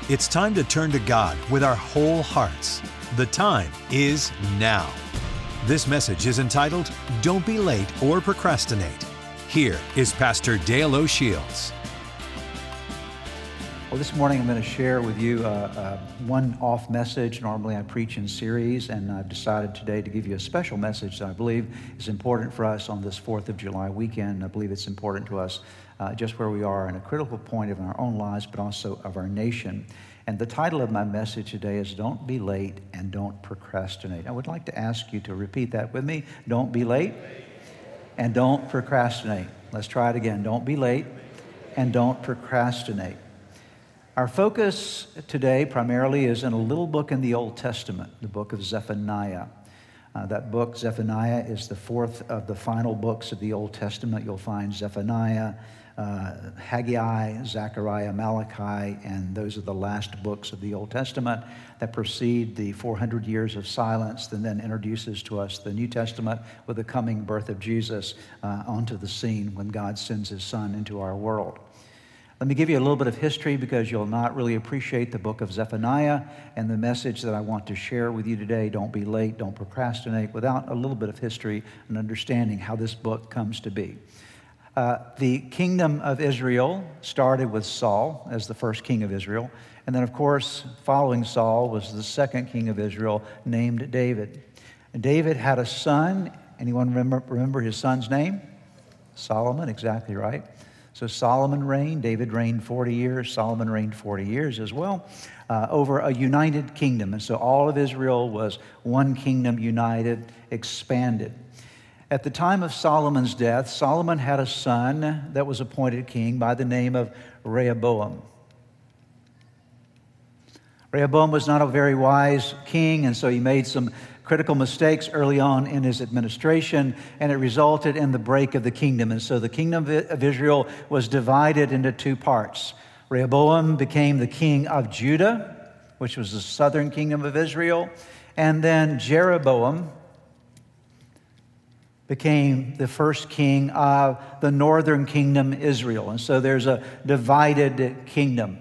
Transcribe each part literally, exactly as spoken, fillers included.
It's time to turn to God with our whole hearts. The time is now. This message is entitled, Don't Be Late or Procrastinate. Here is Pastor Dale O'Shields. Well, this morning I'm going to share with you a, a one-off message. Normally I preach in series, and I've decided today to give you a special message that I believe is important for us on this fourth of July weekend. I believe it's important to us uh, just where we are in a critical point of our own lives, but also of our nation. And the title of my message today is Don't Be Late and Don't Procrastinate. I would like to ask you to repeat that with me. Don't be late and don't procrastinate. Let's try it again. Don't be late and don't procrastinate. Our focus today primarily is in a little book in the Old Testament, the book of Zephaniah. Uh, that book, Zephaniah, is the fourth of the final books of the Old Testament. You'll find Zephaniah, uh, Haggai, Zechariah, Malachi, and those are the last books of the Old Testament that precede the four hundred years of silence and then introduces to us the New Testament with the coming birth of Jesus uh, onto the scene when God sends his Son into our world. Let me give you a little bit of history because you'll not really appreciate the book of Zephaniah and the message that I want to share with you today. Don't be late, don't procrastinate, without a little bit of history and understanding how this book comes to be. Uh, the kingdom of Israel started with Saul as the first king of Israel. And then, of course, following Saul was the second king of Israel named David. And David had a son. Anyone remember, remember his son's name? Solomon, exactly right. So Solomon reigned, David reigned forty years, Solomon reigned forty years as well, uh, over a united kingdom. And so all of Israel was one kingdom, united, expanded. At the time of Solomon's death, Solomon had a son that was appointed king by the name of Rehoboam. Rehoboam was not a very wise king, and so he made some critical mistakes early on in his administration, and it resulted in the break of the kingdom. And so the kingdom of Israel was divided into two parts. Rehoboam became the king of Judah, which was the southern kingdom of Israel, and then Jeroboam became the first king of the northern kingdom, Israel. And so there's a divided kingdom.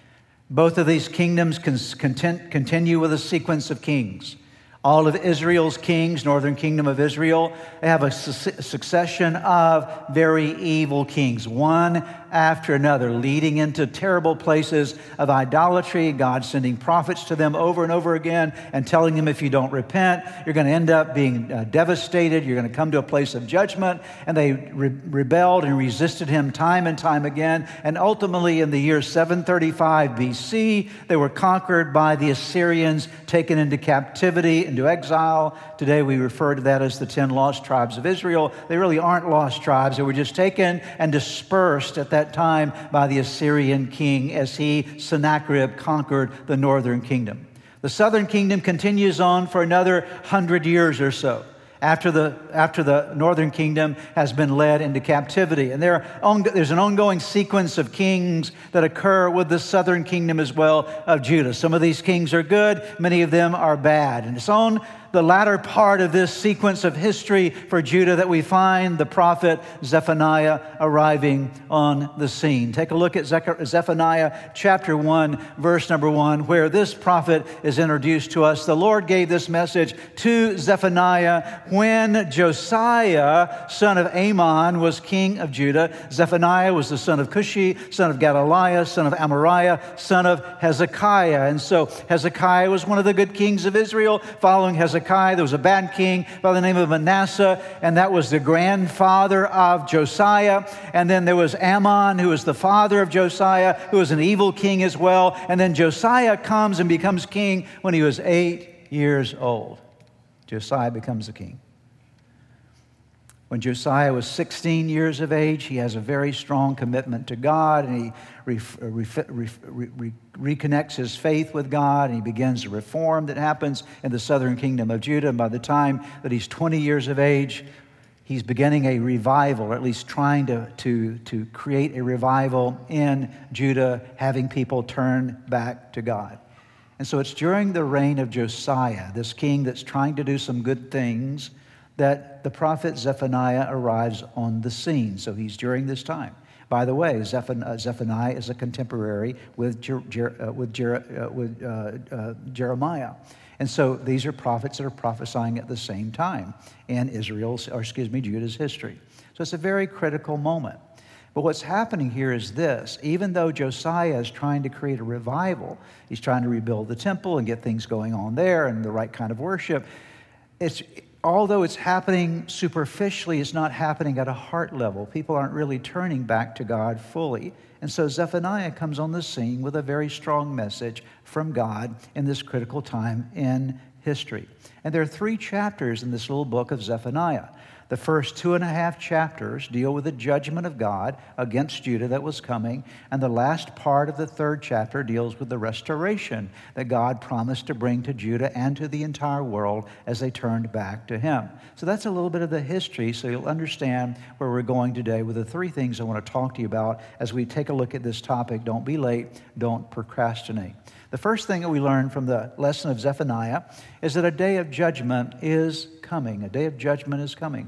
Both of these kingdoms continue with a sequence of kings. All of Israel's kings, northern kingdom of Israel, they have a su- succession of very evil kings, one after another, leading into terrible places of idolatry, God sending prophets to them over and over again and telling them if you don't repent, you're going to end up being uh, devastated, you're going to come to a place of judgment. And they re- rebelled and resisted him time and time again. And ultimately in the year seven thirty-five B C, they were conquered by the Assyrians, taken into captivity, into exile. Today we refer to that as the ten lost tribes of Israel. They really aren't lost tribes. They were just taken and dispersed at that time by the Assyrian king as he, Sennacherib, conquered the northern kingdom. The southern kingdom continues on for another hundred years or so after the after the northern kingdom has been led into captivity. And there on, there's an ongoing sequence of kings that occur with the southern kingdom as well of Judah. Some of these kings are good, many of them are bad. And it's on the latter part of this sequence of history for Judah that we find the prophet Zephaniah arriving on the scene. Take a look at Zephaniah chapter one, verse number one, where this prophet is introduced to us. The Lord gave this message to Zephaniah when Josiah, son of Amon, was king of Judah. Zephaniah was the son of Cushi, son of Gedaliah, son of Amariah, son of Hezekiah. And so Hezekiah was one of the good kings of Israel. Following Hezekiah, there was a bad king by the name of Manasseh, and that was the grandfather of Josiah. And then there was Amon, who was the father of Josiah, who was an evil king as well. And then Josiah comes and becomes king when he was eight years old. Josiah becomes the king. When Josiah was sixteen years of age, he has a very strong commitment to God, and he re- re- re- re- reconnects his faith with God, and he begins a reform that happens in the southern kingdom of Judah. And by the time that he's twenty years of age, he's beginning a revival, or at least trying to, to, to create a revival in Judah, having people turn back to God. And so it's during the reign of Josiah, this king that's trying to do some good things, that the prophet Zephaniah arrives on the scene. So he's during this time. By the way, Zephaniah, Zephaniah is a contemporary with, Jer, Jer, uh, with, Jer, uh, with uh, uh, Jeremiah. And so these are prophets that are prophesying at the same time in Israel's, or excuse me, Judah's history. So it's a very critical moment. But what's happening here is this: even though Josiah is trying to create a revival, he's trying to rebuild the temple and get things going on there and the right kind of worship, it's, although it's happening superficially, it's not happening at a heart level. People aren't really turning back to God fully. And so Zephaniah comes on the scene with a very strong message from God in this critical time in history. And there are three chapters in this little book of Zephaniah. The first two and a half chapters deal with the judgment of God against Judah that was coming, and the last part of the third chapter deals with the restoration that God promised to bring to Judah and to the entire world as they turned back to Him. So that's a little bit of the history, so you'll understand where we're going today with the three things I want to talk to you about as we take a look at this topic. Don't be late, don't procrastinate. The first thing that we learn from the lesson of Zephaniah is that a day of judgment is coming. A day of judgment is coming.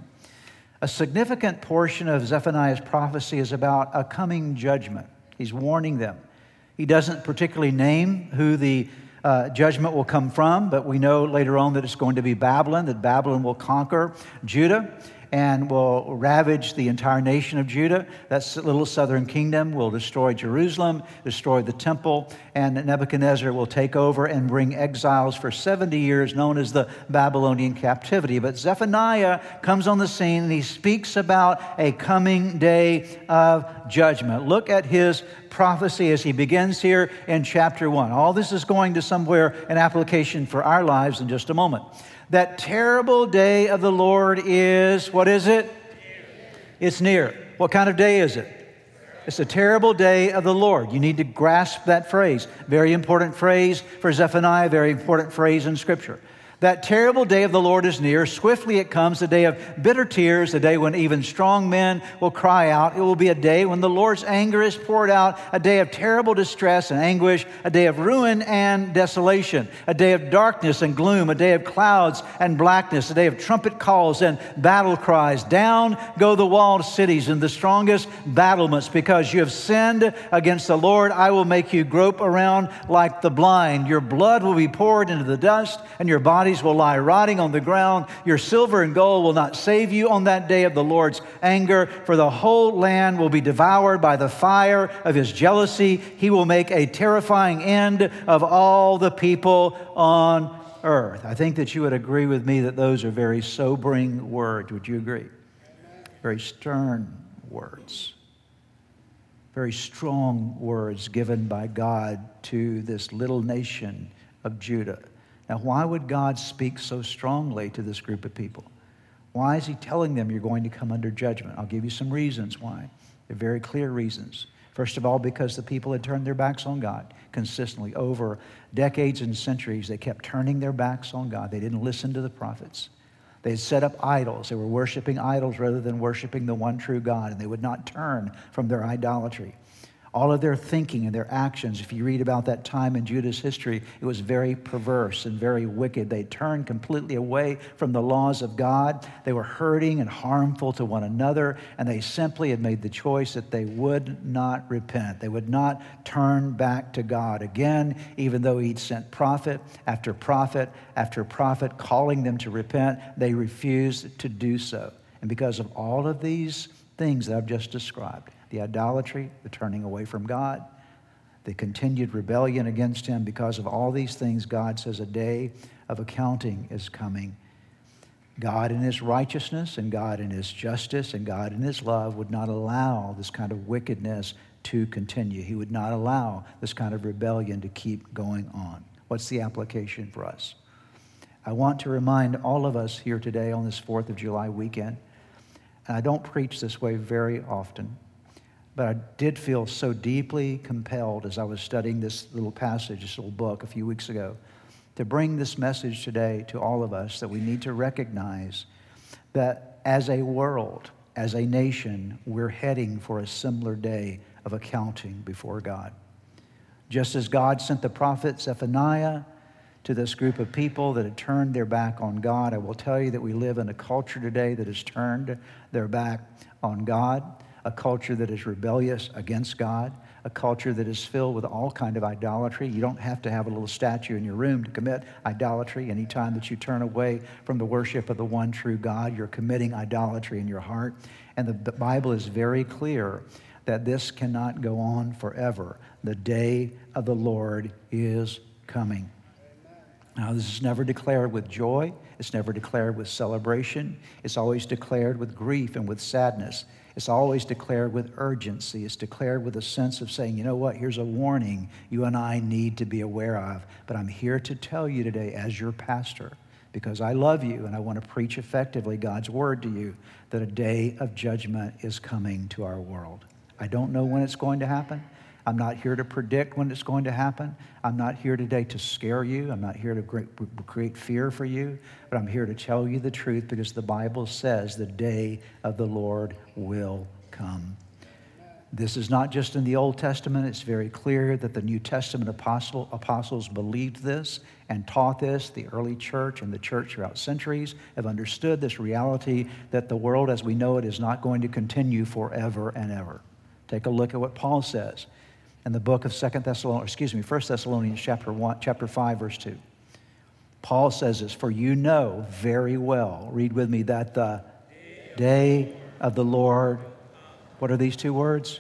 A significant portion of Zephaniah's prophecy is about a coming judgment. He's warning them. He doesn't particularly name who the uh, judgment will come from, but we know later on that it's going to be Babylon, that Babylon will conquer Judah and will ravage the entire nation of Judah. That little southern kingdom will destroy Jerusalem, destroy the temple, and Nebuchadnezzar will take over and bring exiles for seventy years, known as the Babylonian captivity. But Zephaniah comes on the scene and he speaks about a coming day of judgment. Look at his prophecy as he begins here in chapter one. All this is going to somewhere an application for our lives in just a moment. That terrible day of the Lord is, what is it? It's near. What kind of day is it? It's a terrible day of the Lord. You need to grasp that phrase. Very important phrase for Zephaniah, very important phrase in Scripture. That terrible day of the Lord is near. Swiftly it comes, the day of bitter tears, the day when even strong men will cry out. It will be a day when the Lord's anger is poured out, a day of terrible distress and anguish, a day of ruin and desolation, a day of darkness and gloom, a day of clouds and blackness, a day of trumpet calls and battle cries. Down go the walled cities and the strongest battlements, because you have sinned against the Lord. I will make you grope around like the blind. Your blood will be poured into the dust, and your bodies will lie rotting on the ground. Your silver and gold will not save you on that day of the Lord's anger, for the whole land will be devoured by the fire of His jealousy. He will make a terrifying end of all the people on earth. I think that you would agree with me that those are very sobering words. Would you agree? Very stern words. Very strong words given by God to this little nation of Judah. Now, why would God speak so strongly to this group of people? Why is He telling them you're going to come under judgment? I'll give you some reasons why. They're very clear reasons. First of all, because the people had turned their backs on God consistently. Over decades and centuries, they kept turning their backs on God. They didn't listen to the prophets. They had set up idols. They were worshiping idols rather than worshiping the one true God, and they would not turn from their idolatry. All of their thinking and their actions, if you read about that time in Judah's history, it was very perverse and very wicked. They turned completely away from the laws of God. They were hurting and harmful to one another, and they simply had made the choice that they would not repent. They would not turn back to God again, even though He'd sent prophet after prophet after prophet calling them to repent. They refused to do so. And because of all of these things that I've just described, the idolatry, the turning away from God, the continued rebellion against Him, because of all these things, God says a day of accounting is coming. God in His righteousness and God in His justice and God in His love would not allow this kind of wickedness to continue. He would not allow this kind of rebellion to keep going on. What's the application for us? I want to remind all of us here today on this fourth of July weekend, and I don't preach this way very often, but I did feel so deeply compelled as I was studying this little passage, this little book a few weeks ago, to bring this message today to all of us, that we need to recognize that as a world, as a nation, we're heading for a similar day of accounting before God. Just as God sent the prophet Zephaniah to this group of people that had turned their back on God, I will tell you that we live in a culture today that has turned their back on God. a culture that is rebellious against God, a culture that is filled with all kind of idolatry. You don't have to have a little statue in your room to commit idolatry. Anytime that you turn away from the worship of the one true God, you're committing idolatry in your heart. And the, the Bible is very clear that this cannot go on forever. The day of the Lord is coming. Now, this is never declared with joy. It's never declared with celebration. It's always declared with grief and with sadness. It's always declared with urgency. It's declared with a sense of saying, you know what, here's a warning you and I need to be aware of. But I'm here to tell you today as your pastor, because I love you and I want to preach effectively God's word to you, that a day of judgment is coming to our world. I don't know when it's going to happen. I'm not here to predict when it's going to happen. I'm not here today to scare you. I'm not here to create fear for you. But I'm here to tell you the truth, because the Bible says the day of the Lord will come. This is not just in the Old Testament. It's very clear that the New Testament apostle, apostles believed this and taught this. The early church and the church throughout centuries have understood this reality that the world as we know it is not going to continue forever and ever. Take a look at what Paul says in the book of Second Thessalonians, excuse me, First Thessalonians chapter one, chapter five, verse two. Paul says this, for you know very well, read with me, that the day of the Lord, what are these two words?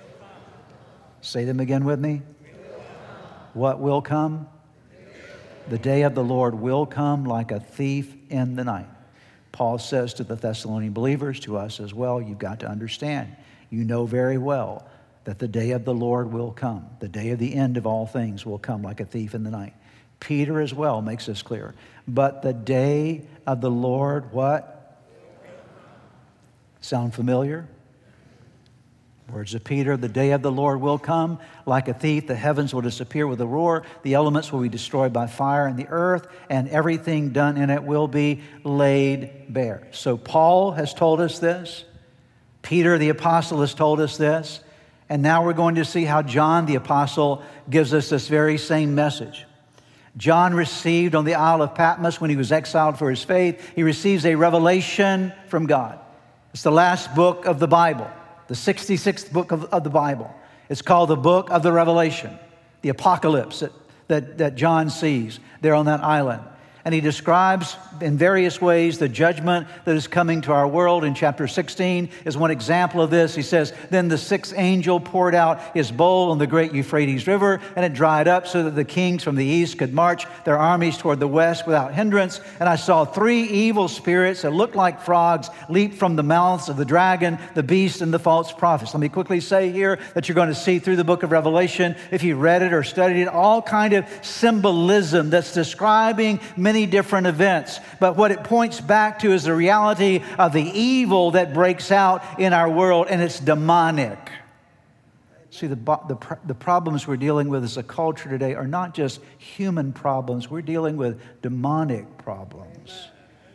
Say them again with me. What will come? The day of the Lord will come like a thief in the night. Paul says to the Thessalonian believers, to us as well, you've got to understand, you know very well that the day of the Lord will come. The day of the end of all things will come like a thief in the night. Peter as well makes this clear. But the day of the Lord, what? Sound familiar? Words of Peter, the day of the Lord will come like a thief. The heavens will disappear with a roar. The elements will be destroyed by fire, and the earth and everything done in it will be laid bare. So Paul has told us this. Peter the apostle has told us this. And now we're going to see how John the apostle gives us this very same message. John received on the Isle of Patmos when he was exiled for his faith, he receives a revelation from God. It's the last book of the Bible, the sixty-sixth book of, of the Bible. It's called the book of the Revelation, the apocalypse that, that, that John sees there on that island. And he describes in various ways the judgment that is coming to our world. In chapter sixteen is one example of this. He says, then the sixth angel poured out his bowl on the great Euphrates River, and it dried up so that the kings from the east could march their armies toward the west without hindrance. And I saw three evil spirits that looked like frogs leap from the mouths of the dragon, the beast, and the false prophets. Let me quickly say here that you're going to see through the book of Revelation, if you read it or studied it, all kind of symbolism that's describing many Many different events. But what it points back to is the reality of the evil that breaks out in our world, and it's demonic. See, the, the, the problems we're dealing with as a culture today are not just human problems. We're dealing with demonic problems.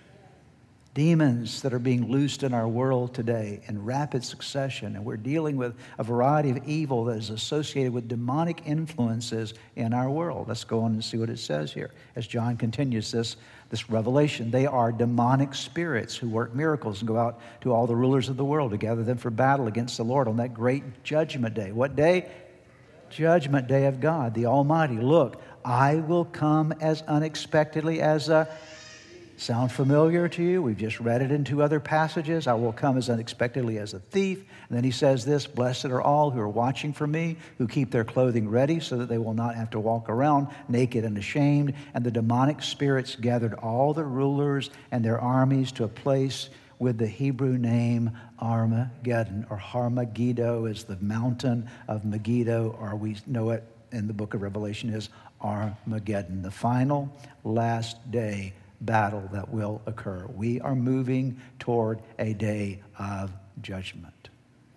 Demons that are being loosed in our world today in rapid succession. And we're dealing with a variety of evil that is associated with demonic influences in our world. Let's go on and see what it says here as John continues this, this revelation. They are demonic spirits who work miracles and go out to all the rulers of the world to gather them for battle against the Lord on that great judgment day. What day? Judgment day of God, the Almighty. Look, I will come as unexpectedly as a Sound familiar to you? We've just read it in two other passages. I will come as unexpectedly as a thief. And then he says this, blessed are all who are watching for me, who keep their clothing ready so that they will not have to walk around naked and ashamed. And the demonic spirits gathered all the rulers and their armies to a place with the Hebrew name Armageddon, or Har-Megiddo is the mountain of Megiddo, or we know it in the book of Revelation as Armageddon, the final last day battle that will occur. We are moving toward a day of judgment.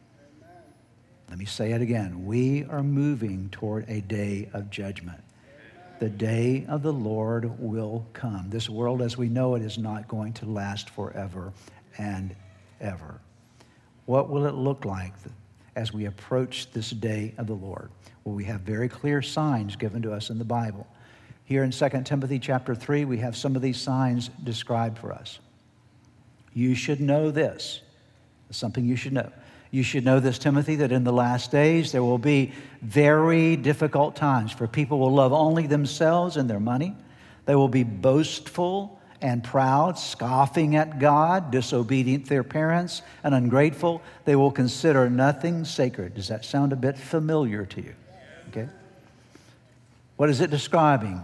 Let me say it again. We are moving toward a day of judgment. The day of the Lord will come. This world as we know it is not going to last forever and ever. What will it look like as we approach this day of the Lord? Well, we have very clear signs given to us in the Bible. Here in Second Timothy chapter three, we have some of these signs described for us. You should know this. It's something you should know. You should know this, Timothy, that in the last days there will be very difficult times, for people will love only themselves and their money. They will be boastful and proud, scoffing at God, disobedient to their parents, and ungrateful. They will consider nothing sacred. Does that sound a bit familiar to you? Okay. What is it describing?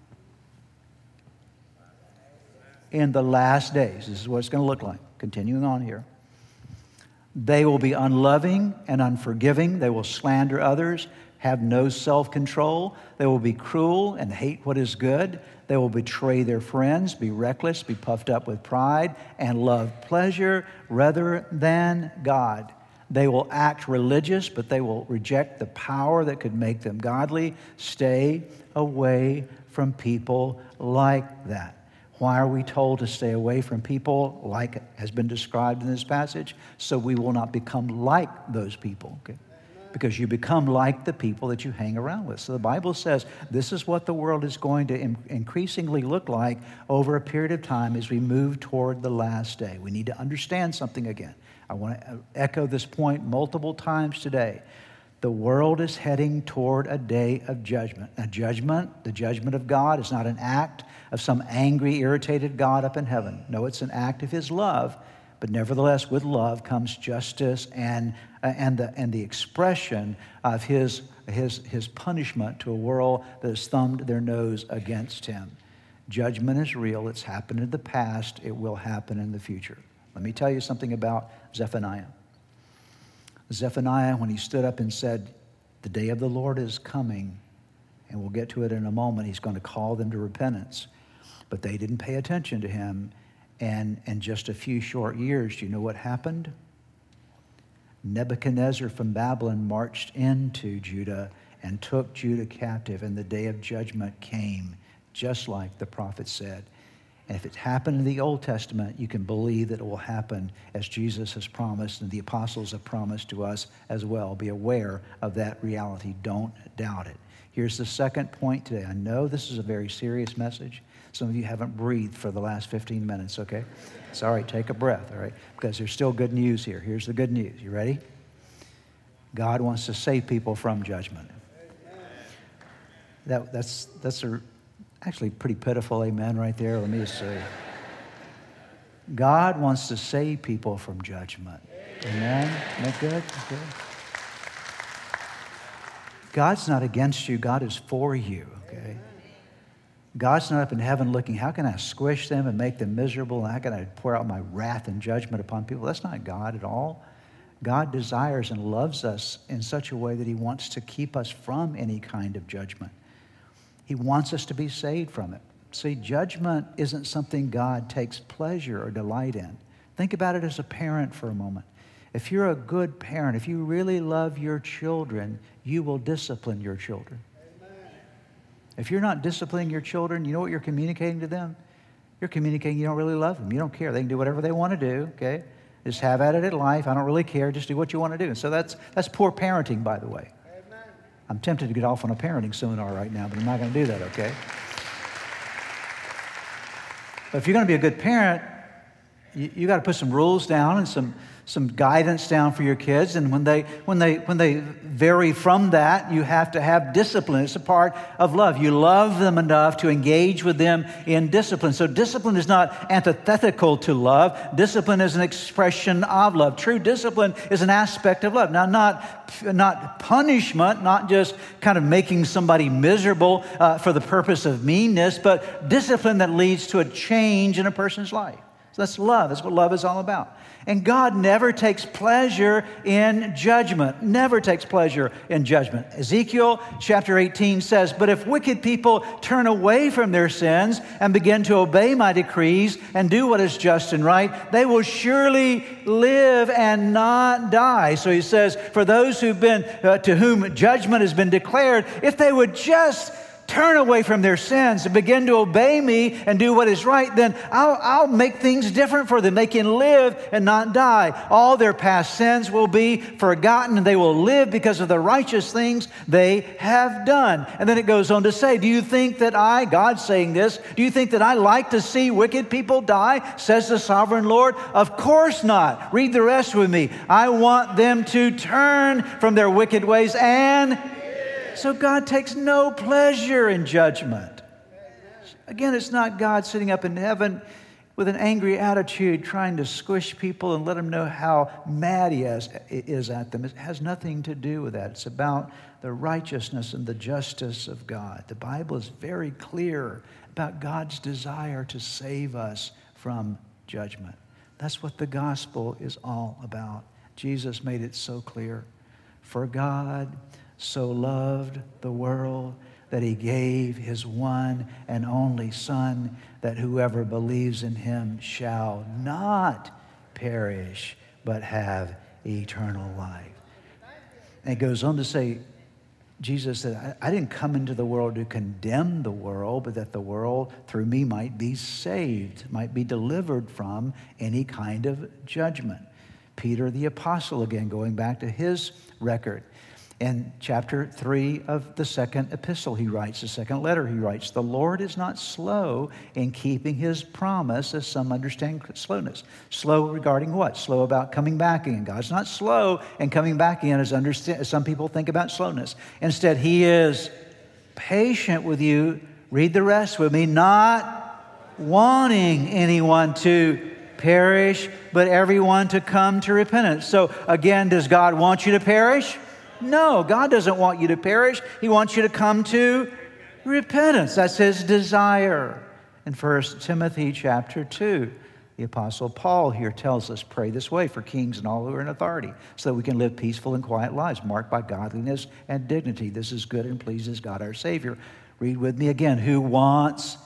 In the last days, this is what it's going to look like. Continuing on here. They will be unloving and unforgiving. They will slander others, have no self-control. They will be cruel and hate what is good. They will betray their friends, be reckless, be puffed up with pride, and love pleasure rather than God. They will act religious, but they will reject the power that could make them godly. Stay away from people like that. Why are we told to stay away from people like has been described in this passage? So we will not become like those people, okay? Because you become like the people that you hang around with. So the Bible says this is what the world is going to in- increasingly look like over a period of time as we move toward the last day. We need to understand something again. I want to echo this point multiple times today. The world is heading toward a day of judgment. A judgment, the judgment of God, is not an act of some angry, irritated God up in heaven. No, it's an act of His love. But nevertheless, with love comes justice and uh, and the and the expression of His His His punishment to a world that has thumbed their nose against Him. Judgment is real. It's happened in the past. It will happen in the future. Let me tell you something about Zephaniah. Zephaniah, when he stood up and said, "The day of the Lord is coming," and we'll get to it in a moment, he's going to call them to repentance. But they didn't pay attention to him. And in just a few short years, do you know what happened? Nebuchadnezzar from Babylon marched into Judah and took Judah captive, and the day of judgment came, just like the prophet said. And if it happened in the Old Testament, you can believe that it will happen as Jesus has promised and the apostles have promised to us as well. Be aware of that reality. Don't doubt it. Here's the second point today. I know this is a very serious message. Some of you haven't breathed for the last fifteen minutes, okay? It's all right, take a breath, all right? Because there's still good news here. Here's the good news. You ready? God wants to save people from judgment. That, that's that's a, actually pretty pitiful amen right there. Let me just say. God wants to save people from judgment. Amen? Isn't that good? Okay. God's not against you. God is for you, okay? God's not up in heaven looking, how can I squish them and make them miserable? And how can I pour out my wrath and judgment upon people? That's not God at all. God desires and loves us in such a way that He wants to keep us from any kind of judgment. He wants us to be saved from it. See, judgment isn't something God takes pleasure or delight in. Think about it as a parent for a moment. If you're a good parent, if you really love your children, you will discipline your children. If you're not disciplining your children, you know what you're communicating to them? You're communicating you don't really love them. You don't care. They can do whatever they want to do, okay? Just have at it at life. I don't really care. Just do what you want to do. And so that's that's poor parenting, by the way. Amen. I'm tempted to get off on a parenting seminar right now, but I'm not going to do that, okay? But if you're going to be a good parent, you, you got to put some rules down and some some guidance down for your kids, and when they when they when they vary from that, you have to have discipline. It's a part of love. You love them enough to engage with them in discipline. So discipline is not antithetical to love. Discipline is an expression of love. True discipline is an aspect of love. Now, not not punishment, not just kind of making somebody miserable uh, for the purpose of meanness, but discipline that leads to a change in a person's life. So that's love. That's what love is all about. And God never takes pleasure in judgment. Never takes pleasure in judgment. Ezekiel chapter eighteen says, "But if wicked people turn away from their sins and begin to obey my decrees and do what is just and right, they will surely live and not die." So he says, for those who've been, uh, to whom judgment has been declared, if they would just turn away from their sins and begin to obey me and do what is right, then I'll, I'll make things different for them. They can live and not die. All their past sins will be forgotten, and they will live because of the righteous things they have done. And then it goes on to say, do you think that I, God's saying this, do you think that I like to see wicked people die, says the sovereign Lord? Of course not. Read the rest with me. I want them to turn from their wicked ways, and so God takes no pleasure in judgment. Again, it's not God sitting up in heaven with an angry attitude trying to squish people and let them know how mad he is, is at them. It has nothing to do with that. It's about the righteousness and the justice of God. The Bible is very clear about God's desire to save us from judgment. That's what the gospel is all about. Jesus made it so clear. For God so loved the world that he gave his one and only Son, that whoever believes in him shall not perish, but have eternal life. And it goes on to say, Jesus said, I, I didn't come into the world to condemn the world, but that the world through me might be saved, might be delivered from any kind of judgment. Peter the apostle, again, going back to his record. In chapter three of the second epistle, he writes, the second letter, he writes, the Lord is not slow in keeping his promise, as some understand slowness. Slow regarding what? Slow about coming back again. God's not slow in coming back again, as, understand, as some people think about slowness. Instead, he is patient with you. Read the rest with me. Not wanting anyone to perish, but everyone to come to repentance. So again, does God want you to perish? No, God doesn't want you to perish. He wants you to come to repentance. That's his desire. In First Timothy chapter two, the Apostle Paul here tells us, pray this way for kings and all who are in authority, so that we can live peaceful and quiet lives, marked by godliness and dignity. This is good and pleases God our Savior. Read with me again. Who wants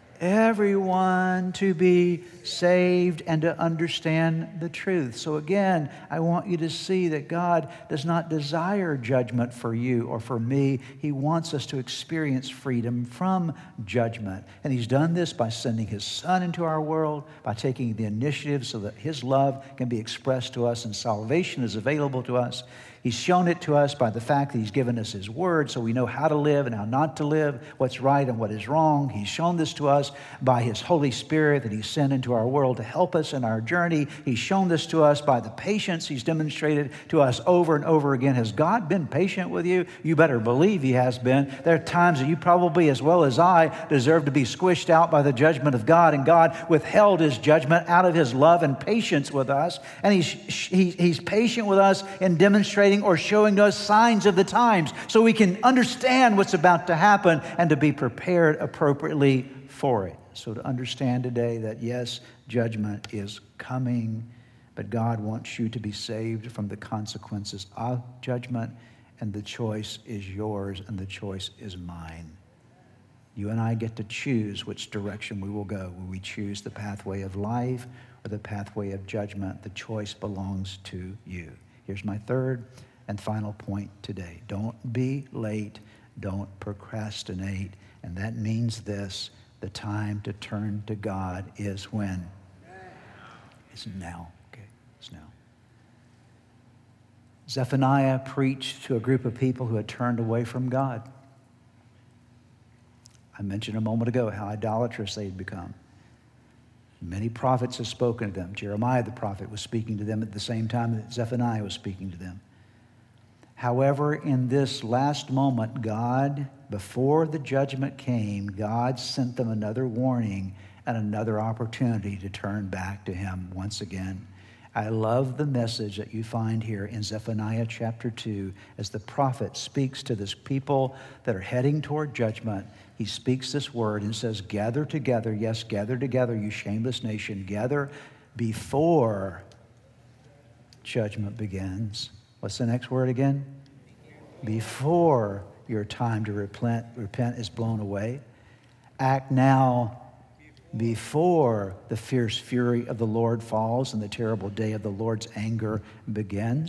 everyone to be saved and to understand the truth. So again, I want you to see that God does not desire judgment for you or for me. He wants us to experience freedom from judgment. And he's done this by sending his Son into our world, by taking the initiative so that his love can be expressed to us and salvation is available to us. He's shown it to us by the fact that he's given us his word so we know how to live and how not to live, what's right and what is wrong. He's shown this to us by his Holy Spirit that he sent into our world to help us in our journey. He's shown this to us by the patience he's demonstrated to us over and over again. Has God been patient with you? You better believe he has been. There are times that you probably, as well as I, deserve to be squished out by the judgment of God, and God withheld his judgment out of his love and patience with us. And he's, he, he's patient with us in demonstrating or showing us signs of the times so we can understand what's about to happen and to be prepared appropriately for it. So to understand today that yes, judgment is coming, but God wants you to be saved from the consequences of judgment, and the choice is yours and the choice is mine. You and I get to choose which direction we will go. Will we choose the pathway of life or the pathway of judgment? The choice belongs to you. Here's my third and final point today. Don't be late. Don't procrastinate. And that means this: the time to turn to God is when? It's now. Okay, it's now. Zephaniah preached to a group of people who had turned away from God. I mentioned a moment ago how idolatrous they had become. Many prophets have spoken to them. Jeremiah the prophet was speaking to them at the same time that Zephaniah was speaking to them. However, in this last moment, God, before the judgment came, God sent them another warning and another opportunity to turn back to him once again. I love the message that you find here in Zephaniah chapter two as the prophet speaks to this people that are heading toward judgment. He speaks this word and says, gather together, yes, gather together, you shameless nation, gather before judgment begins. What's the next word again? Before your time to repent, repent is blown away. Act now before the fierce fury of the Lord falls and the terrible day of the Lord's anger begins.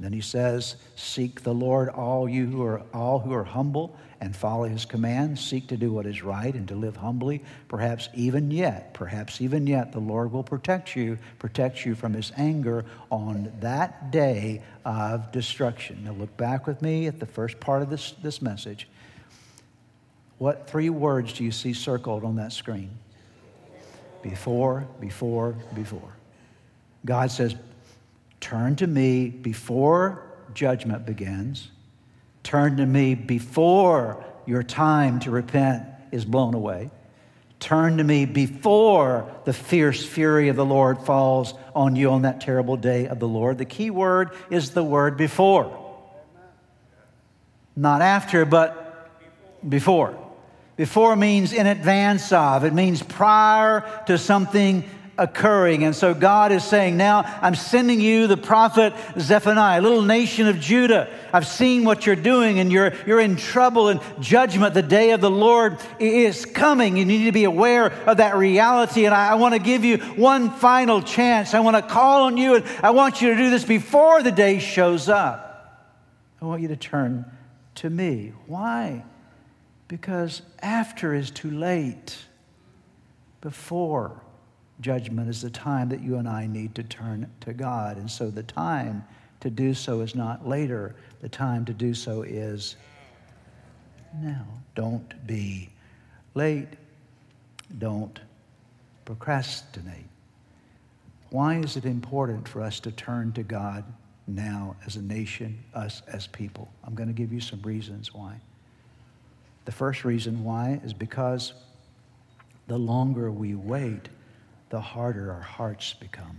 Then he says, seek the Lord, all you who are all who are humble, and follow his commands. Seek to do what is right and to live humbly. Perhaps even yet, perhaps even yet, the Lord will protect you, protect you from his anger on that day of destruction. Now look back with me at the first part of this, this message. What three words do you see circled on that screen? Before, before, before. God says, turn to me before judgment begins. Turn to me before your time to repent is blown away. Turn to me before the fierce fury of the Lord falls on you on that terrible day of the Lord. The key word is the word before. Not after, but before. Before means in advance of. It means prior to something occurring. And so God is saying, now I'm sending you the prophet Zephaniah, a little nation of Judah. I've seen what you're doing, and you're, you're in trouble and judgment. The day of the Lord is coming. You need to be aware of that reality. And I, I want to give you one final chance. I want to call on you, and I want you to do this before the day shows up. I want you to turn to me. Why? Because after is too late. Before judgment is the time that you and I need to turn to God. And so the time to do so is not later. The time to do so is now. Don't be late. Don't procrastinate. Why is it important for us to turn to God now as a nation, us as people? I'm going to give you some reasons why. The first reason why is because the longer we wait, the harder our hearts become.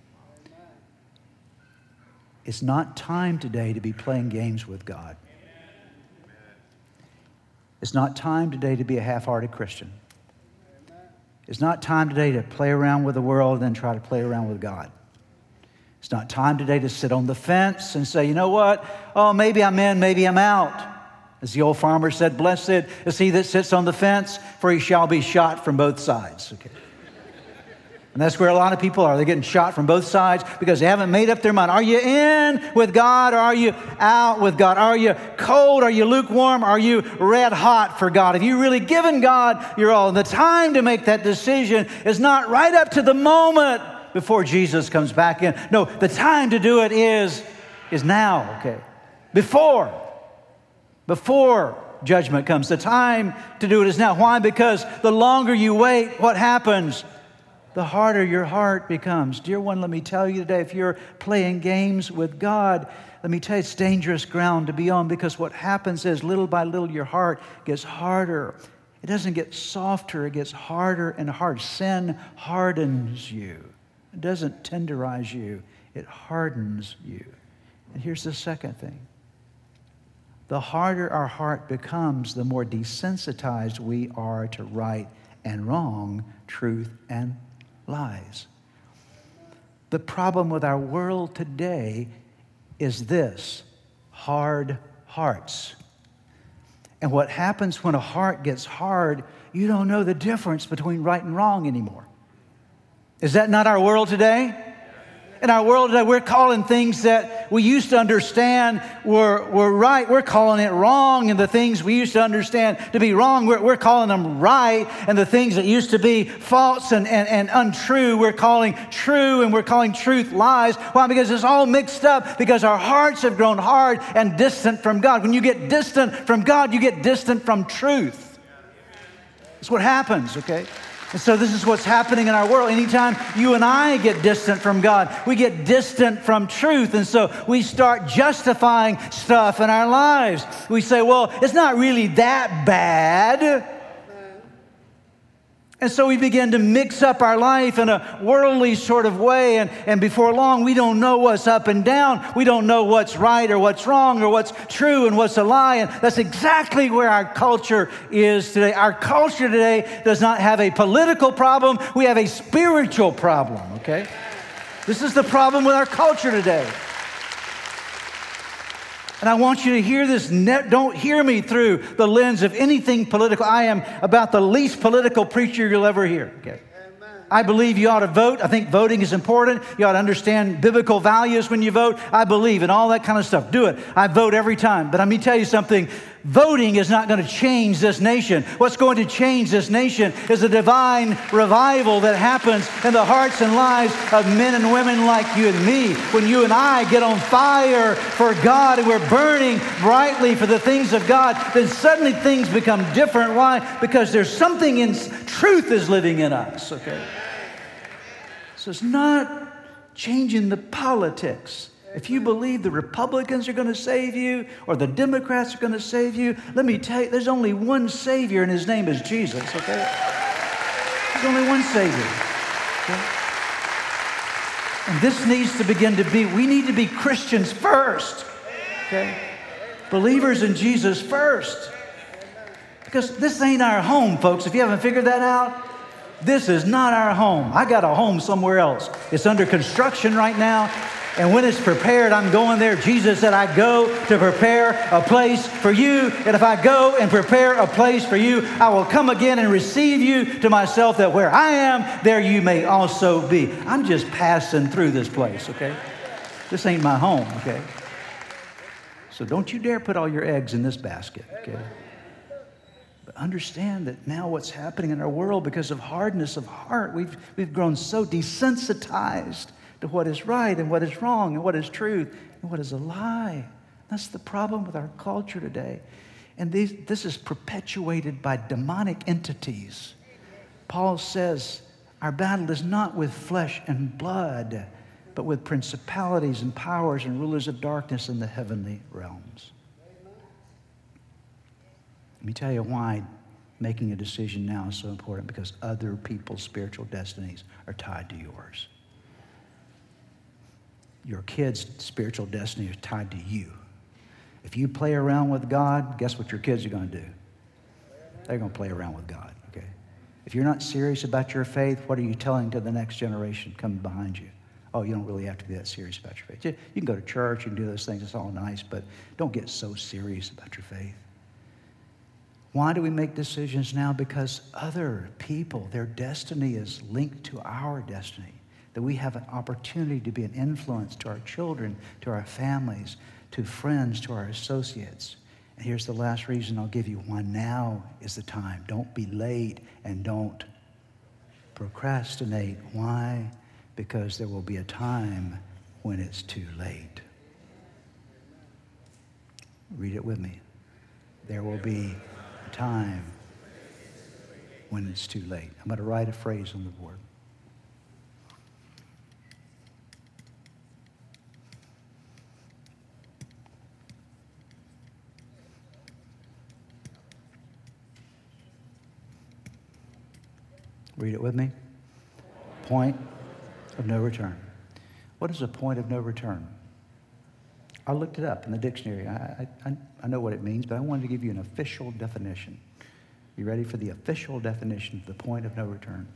It's not time today to be playing games with God. It's not time today to be a half-hearted Christian. It's not time today to play around with the world and then try to play around with God. It's not time today to sit on the fence and say, you know what? Oh, maybe I'm in, maybe I'm out. As the old farmer said, blessed is he that sits on the fence, for he shall be shot from both sides. Okay. And that's where a lot of people are. They're getting shot from both sides because they haven't made up their mind. Are you in with God, or are you out with God? Are you cold? Are you lukewarm? Are you red hot for God? Have you really given God your all? And the time to make that decision is not right up to the moment before Jesus comes back in. No, the time to do it is, is now, okay? Before. Before judgment comes. The time to do it is now. Why? Because the longer you wait, what happens? The harder your heart becomes. Dear one, let me tell you today, if you're playing games with God, let me tell you, it's dangerous ground to be on, because what happens is little by little your heart gets harder. It doesn't get softer, it gets harder and harder. Sin hardens you. It doesn't tenderize you, it hardens you. And here's the second thing. The harder our heart becomes, the more desensitized we are to right and wrong, truth and lies. The problem with our world today is this: hard hearts. And what happens when a heart gets hard, you don't know the difference between right and wrong anymore. Is that not our world today? In our world today, we're calling things that we used to understand were, were right, we're calling it wrong. And the things we used to understand to be wrong, we're, we're calling them right. And the things that used to be false and, and, and untrue, we're calling true, and we're calling truth lies. Why? Because it's all mixed up, because our hearts have grown hard and distant from God. When you get distant from God, you get distant from truth. That's what happens, okay? And so this is what's happening in our world. Anytime you and I get distant from God, we get distant from truth. And so we start justifying stuff in our lives. We say, well, it's not really that bad. And so we begin to mix up our life in a worldly sort of way. And, and before long, we don't know what's up and down. We don't know what's right or what's wrong or what's true and what's a lie. And that's exactly where our culture is today. Our culture today does not have a political problem. We have a spiritual problem, okay? This is the problem with our culture today. And I want you to hear this. Don't hear me through the lens of anything political. I am about the least political preacher you'll ever hear. Okay. Amen. I believe you ought to vote. I think voting is important. You ought to understand biblical values when you vote. I believe in all that kind of stuff. Do it. I vote every time. But let me tell you something. Voting is not going to change this nation. What's going to change this nation is a divine revival that happens in the hearts and lives of men and women like you and me. When you and I get on fire for God and we're burning brightly for the things of God, then suddenly things become different. Why? Because there's something in truth is living in us, okay? So it's not changing the politics. If you believe the Republicans are going to save you or the Democrats are going to save you, let me tell you, there's only one Savior, and His name is Jesus, okay? There's only one Savior, okay? And this needs to begin to be, we need to be Christians first, okay? Believers in Jesus first. Because this ain't our home, folks. If you haven't figured that out, this is not our home. I got a home somewhere else. It's under construction right now. And when it's prepared, I'm going there. Jesus said, I go to prepare a place for you. And if I go and prepare a place for you, I will come again and receive you to myself, that where I am, there you may also be. I'm just passing through this place, okay? This ain't my home, okay? So don't you dare put all your eggs in this basket, okay? But understand that now what's happening in our world, because of hardness of heart, we've, we've grown so desensitized to what is right and what is wrong and what is truth and what is a lie. That's the problem with our culture today. And these, this is perpetuated by demonic entities. Paul says our battle is not with flesh and blood, but with principalities and powers and rulers of darkness in the heavenly realms. Let me tell you why making a decision now is so important, because other people's spiritual destinies are tied to yours. Your kids' spiritual destiny is tied to you. If you play around with God, guess what your kids are going to do? They're going to play around with God, okay? If you're not serious about your faith, what are you telling to the next generation coming behind you? Oh, you don't really have to be that serious about your faith. You can go to church, you can do those things, it's all nice, but don't get so serious about your faith. Why do we make decisions now? Because other people, their destiny is linked to our destiny. That we have an opportunity to be an influence to our children, to our families, to friends, to our associates. And here's the last reason I'll give you why now is the time. Don't be late and don't procrastinate. Why? Because there will be a time when it's too late. Read it with me. There will be a time when it's too late. I'm going to write a phrase on the board. Read it with me. Point of no return. What is a point of no return? I looked it up in the dictionary. I, I, I know what it means, but I wanted to give you an official definition. You ready for the official definition of the point of no return?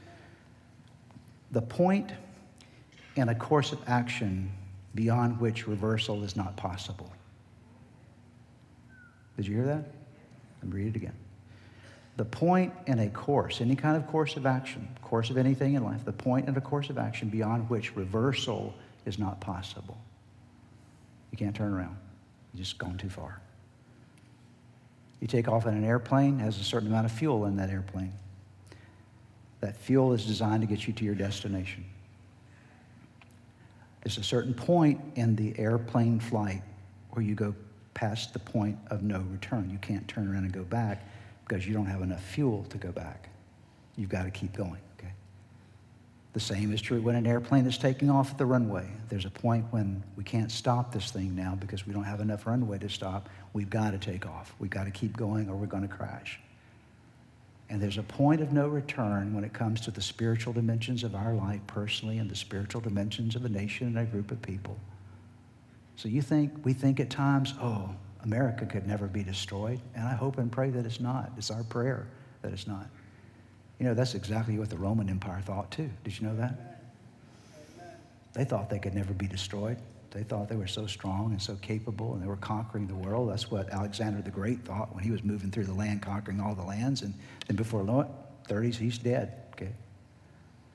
The point in a course of action beyond which reversal is not possible. Did you hear that? Let me read it again. The point in a course, any kind of course of action, course of anything in life, the point in a course of action beyond which reversal is not possible. You can't turn around. You've just gone too far. You take off in an airplane, it has a certain amount of fuel in that airplane. That fuel is designed to get you to your destination. There's a certain point in the airplane flight where you go past the point of no return. You can't turn around and go back, because you don't have enough fuel to go back. You've got to keep going, okay? The same is true when an airplane is taking off at the runway. There's a point when we can't stop this thing now because we don't have enough runway to stop. We've got to take off. We've got to keep going or we're going to crash. And there's a point of no return when it comes to the spiritual dimensions of our life personally and the spiritual dimensions of a nation and a group of people. So you think, we think at times, oh, America could never be destroyed, and I hope and pray that it's not. It's our prayer that it's not. You know, that's exactly what the Roman Empire thought too. Did you know that? They thought they could never be destroyed. They thought they were so strong and so capable, and they were conquering the world. That's what Alexander the Great thought when he was moving through the land, conquering all the lands, and then before long, thirties, he's dead, okay?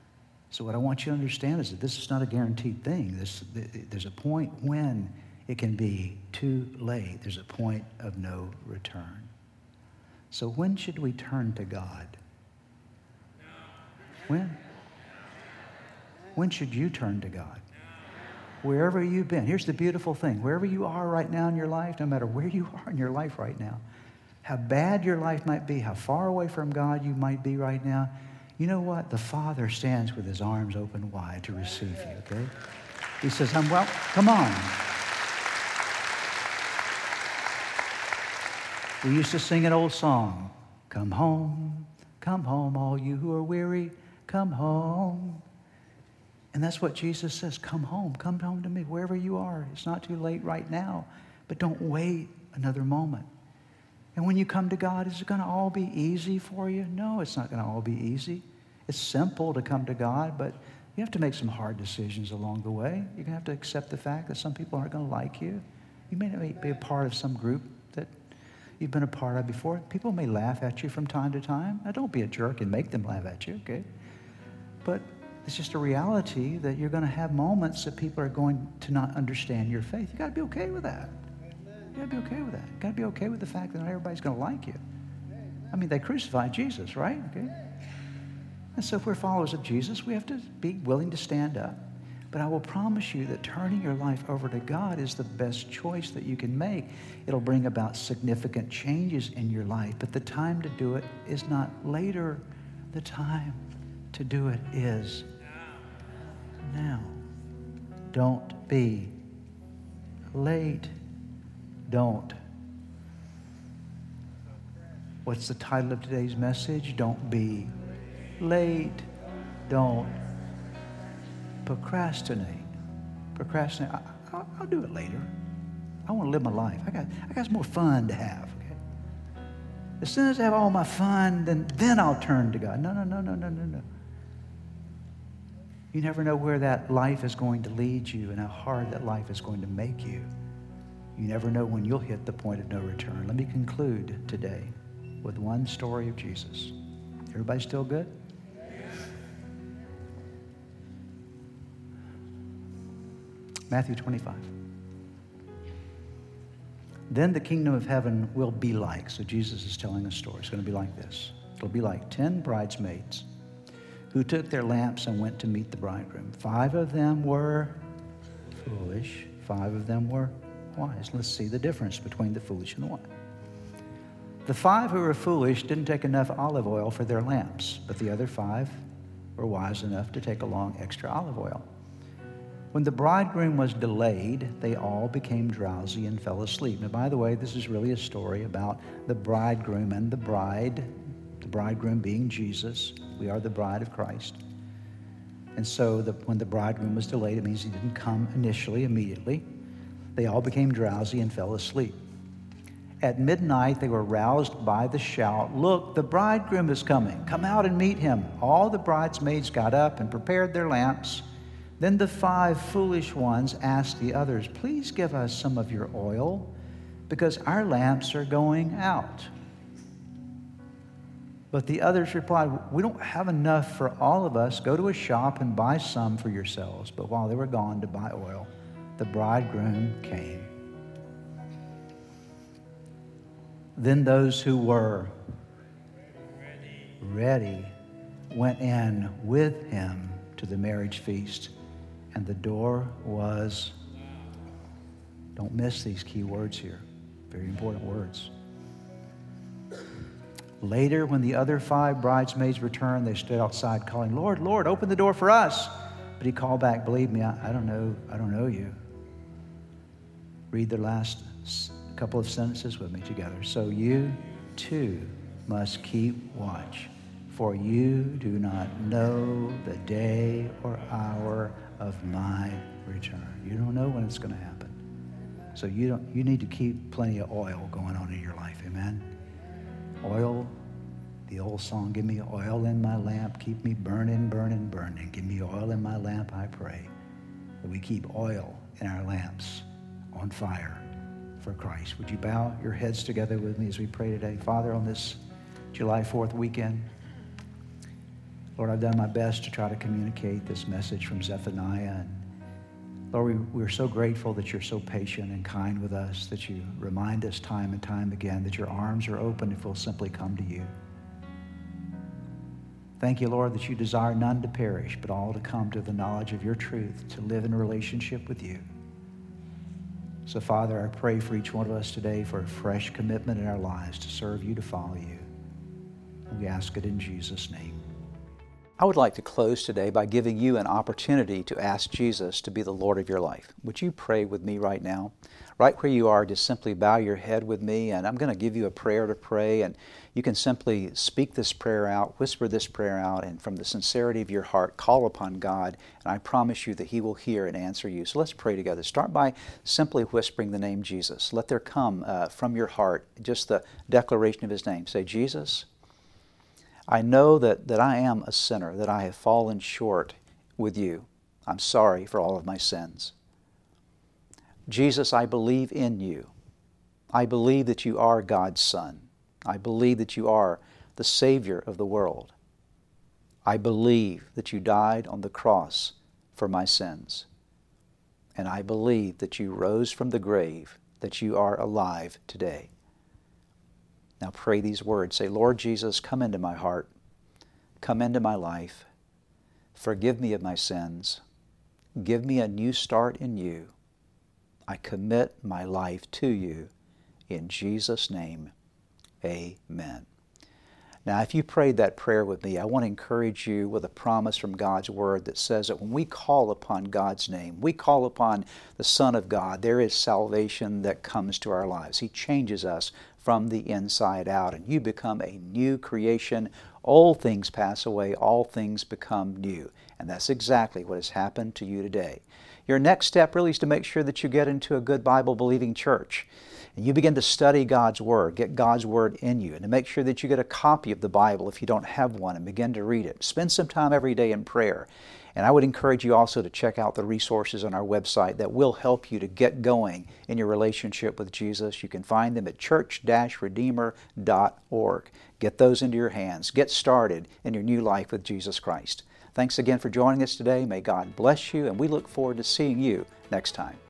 So what I want you to understand is that this is not a guaranteed thing. This, there's a point when it can be too late. There's a point of no return. So when should we turn to God? When? When should you turn to God? Wherever you've been. Here's the beautiful thing. Wherever you are right now in your life, no matter where you are in your life right now, how bad your life might be, how far away from God you might be right now, you know what? The Father stands with his arms open wide to receive you, okay? He says, I'm well, come on. We used to sing an old song, come home, come home, all you who are weary, come home. And that's what Jesus says, come home, come home to me, wherever you are. It's not too late right now, but don't wait another moment. And when you come to God, is it going to all be easy for you? No, it's not going to all be easy. It's simple to come to God, but you have to make some hard decisions along the way. You're going to have to accept the fact that some people aren't going to like you. You may not be a part of some group that you've been a part of before. People may laugh at you from time to time. Now, don't be a jerk and make them laugh at you, okay? But it's just a reality that you're going to have moments that people are going to not understand your faith. You got to be okay with that. You got to be okay with that. You got to be okay with the fact that not everybody's going to like you. I mean, they crucified Jesus, right? Okay. And so if we're followers of Jesus, we have to be willing to stand up. But I will promise you that turning your life over to God is the best choice that you can make. It'll bring about significant changes in your life, but the time to do it is not later. The time to do it is now. Don't be late. Don't. What's the title of today's message? Don't be late. Don't procrastinate. Procrastinate. I, I'll, I'll do it later. I want to live my life. I got, I got some more fun to have. Okay? As soon as I have all my fun, then, then I'll turn to God. No, no, no, no, no, no, no. You never know where that life is going to lead you and how hard that life is going to make you. You never know when you'll hit the point of no return. Let me conclude today with one story of Jesus. Everybody still good? Matthew twenty-five. Then the kingdom of heaven will be like, so Jesus is telling a story. It's going to be like this. It'll be like ten bridesmaids who took their lamps and went to meet the bridegroom. Five of them were foolish. Five of them were wise. Let's see the difference between the foolish and the wise. The five who were foolish didn't take enough olive oil for their lamps, but the other five were wise enough to take along extra olive oil. When the bridegroom was delayed, they all became drowsy and fell asleep. Now, by the way, this is really a story about the bridegroom and the bride, the bridegroom being Jesus. We are the bride of Christ. And so the, when the bridegroom was delayed, it means he didn't come initially, immediately. They all became drowsy and fell asleep. At midnight, they were roused by the shout, "Look, the bridegroom is coming. Come out and meet him." All the bridesmaids got up and prepared their lamps. Then the five foolish ones asked the others, "Please give us some of your oil, because our lamps are going out." But the others replied, "We don't have enough for all of us. Go to a shop and buy some for yourselves." But while they were gone to buy oil, the bridegroom came. Then those who were ready went in with him to the marriage feast, and the door was, don't miss these key words here, very important words. Later, when the other five bridesmaids returned, they stood outside calling, "Lord, Lord, open the door for us." But he called back, "Believe me, I, I don't know, I don't know you." Read the last couple of sentences with me together. "So you too must keep watch, for you do not know the day or hour of my return." You don't know when it's going to happen. So you don't. You need to keep plenty of oil going on in your life. Amen. Oil, the old song, "Give me oil in my lamp, keep me burning, burning, burning. Give me oil in my lamp, I pray." That we keep oil in our lamps on fire for Christ. Would you bow your heads together with me as we pray today? Father, on this July fourth weekend, Lord, I've done my best to try to communicate this message from Zephaniah. And Lord, we, we're so grateful that you're so patient and kind with us, that you remind us time and time again that your arms are open if we'll simply come to you. Thank you, Lord, that you desire none to perish, but all to come to the knowledge of your truth, to live in relationship with you. So, Father, I pray for each one of us today for a fresh commitment in our lives to serve you, to follow you. We ask it in Jesus' name. I would like to close today by giving you an opportunity to ask Jesus to be the Lord of your life. Would you pray with me right now? Right where you are, just simply bow your head with me, and I'm going to give you a prayer to pray, and you can simply speak this prayer out, whisper this prayer out, and from the sincerity of your heart, call upon God, and I promise you that He will hear and answer you. So let's pray together. Start by simply whispering the name Jesus. Let there come uh, from your heart just the declaration of His name. Say, Jesus, I know that, that I am a sinner, that I have fallen short with you. I'm sorry for all of my sins. Jesus, I believe in you. I believe that you are God's Son. I believe that you are the Savior of the world. I believe that you died on the cross for my sins. And I believe that you rose from the grave, that you are alive today. Now pray these words. Say, Lord Jesus, come into my heart. Come into my life. Forgive me of my sins. Give me a new start in you. I commit my life to you. In Jesus' name, amen. Now, if you prayed that prayer with me, I want to encourage you with a promise from God's Word that says that when we call upon God's name, we call upon the Son of God, there is salvation that comes to our lives. He changes us from the inside out, and you become a new creation. Old things pass away, all things become new. And that's exactly what has happened to you today. Your next step really is to make sure that you get into a good Bible-believing church. And you begin to study God's Word, get God's Word in you, and to make sure that you get a copy of the Bible if you don't have one, and begin to read it. Spend some time every day in prayer. And I would encourage you also to check out the resources on our website that will help you to get going in your relationship with Jesus. You can find them at church dash redeemer dot org. Get those into your hands. Get started in your new life with Jesus Christ. Thanks again for joining us today. May God bless you, and we look forward to seeing you next time.